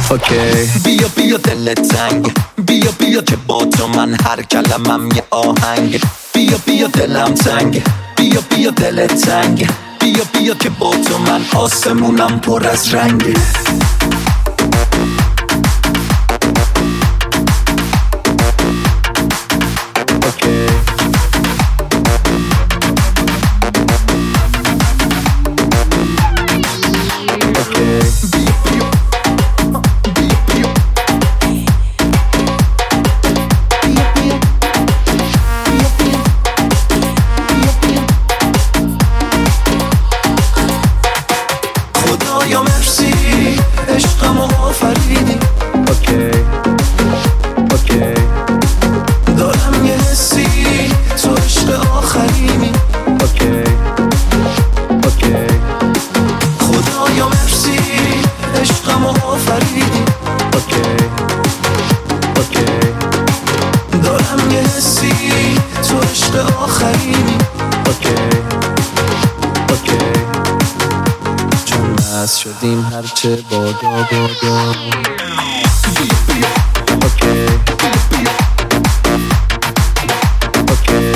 اوکی. بیا بیا دل تنگ، بیا بیا که با تو من هر کلمم یه آهنگ. بیا بیا دلم تنگ، بیا بیا دل تنگ، بیا بیا که با تو من آسمونم پر از رنگ. خدایا مرسی عشقمو آفریدی. اوکی اوکی. دارم یه حسی تو عشق آخرینی. اوکی اوکی. خدایا مرسی عشقمو آفریدی. اوکی اوکی. دارم یه حسی تو عشق آخرینی. اوکی اوکی. مست شدیم هرچه بادا بادا. اوکی اوکی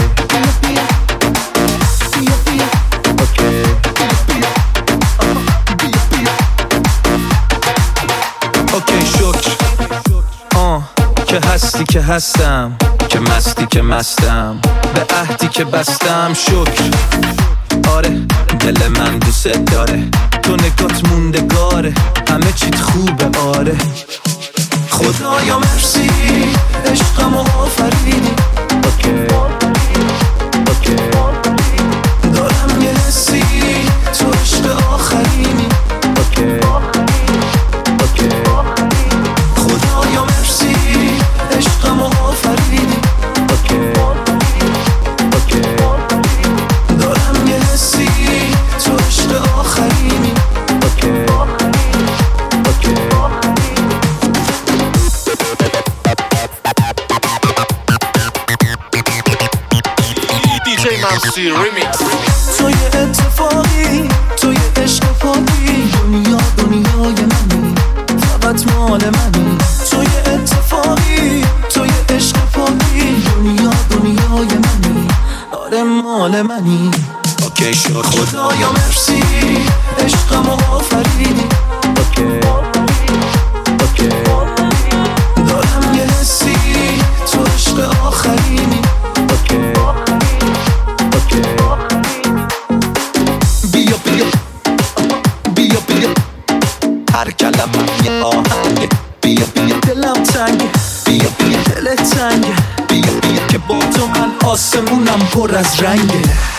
اوکی. شکر که هستی که هستم، که مستی که مستم، به عهدی که بستم. شکر آره دل من دوست داره، تو نگات موندگاره، همه چیت خوبه آره. خدایا مرسی عشقمو آفریدی. اوکی اوکی. دارم یه حسی تو عشق آخرینی. اوکی اوکی. خدایا مرسی عشقمو آفریدی. اوکی اوکی. دارم یه حسی تو عشق آخرینی. اوکی اوکی. DJ Mamsi Remix. تو یه اتفاقی، تو یه عشق پاکی، دنیا دنیای منی، فقط مال منی. تو یه اتفاقی، تو یه عشق پاکی، دنیا دنیای منی، آره مال منی. اوکی شد. خدایا مرسی عشقمو آفریدی. اوکی اوکی. دارم یه حسی تو عشق آخرینی. اوکی اوکی. بیا بیا بیا بیا هر کلمم یه آهنگ. بیا بیا دلم تنگ، بیا بیا دل تنگ، بیا بیا که با تو من آسمونم پر از رنگه.